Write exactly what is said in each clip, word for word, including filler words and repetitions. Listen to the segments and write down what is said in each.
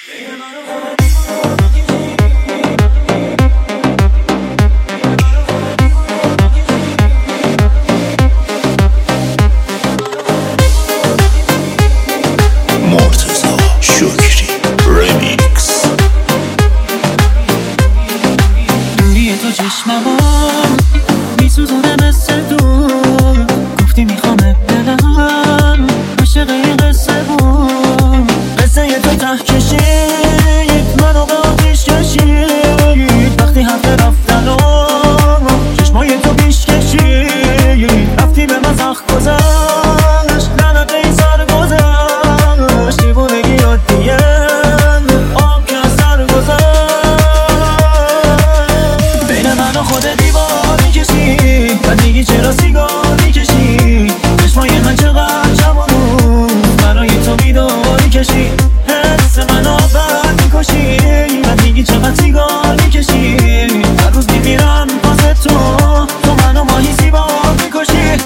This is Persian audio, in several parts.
مرتضی شکری ریمیکس. روی تو چشمم میسوزونه مثل دود، گفتی میخوام دلم عاشق این قصه بود. قصه تو ته کشید منو به آتیش کشید، وقتی حرف رفتن و چشمای تو بیش کشید، رفتی به من زخم گذشت لعنت این سر گذشت، دیوونگی عادیه آب که از سر گذشت. بین من و خود دیوار میکشی، بعد میگی چرا سیگار میکشی، چشمای من چقدر جوان بود برای تو بیدار کشی، حس منو بد میکشی، بعد میگی چقدر سیگار میکشی، هر روز میمیرم واسه تو، تو منو ماهی سیبار میکشی.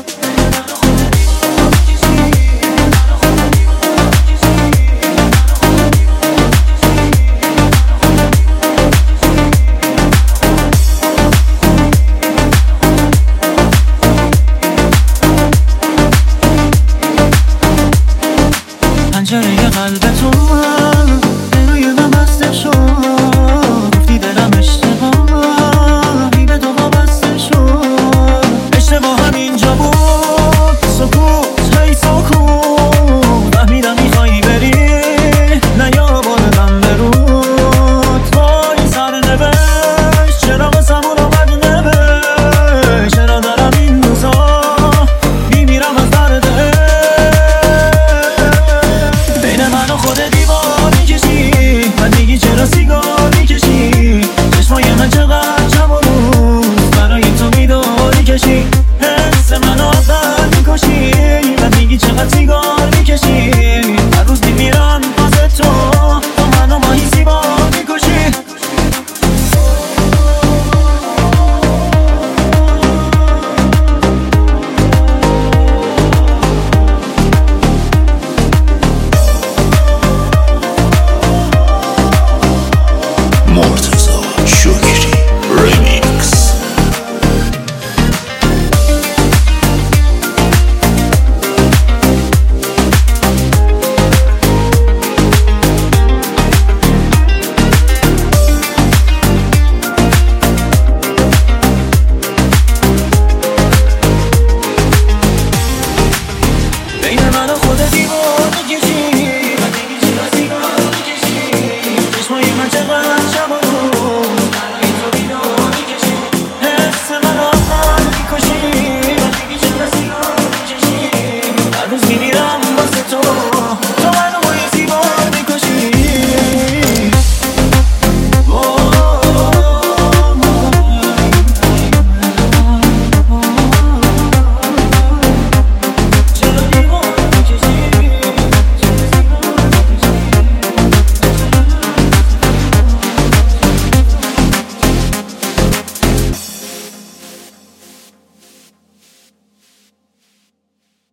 پنجره قلب تو روی من بسته شد،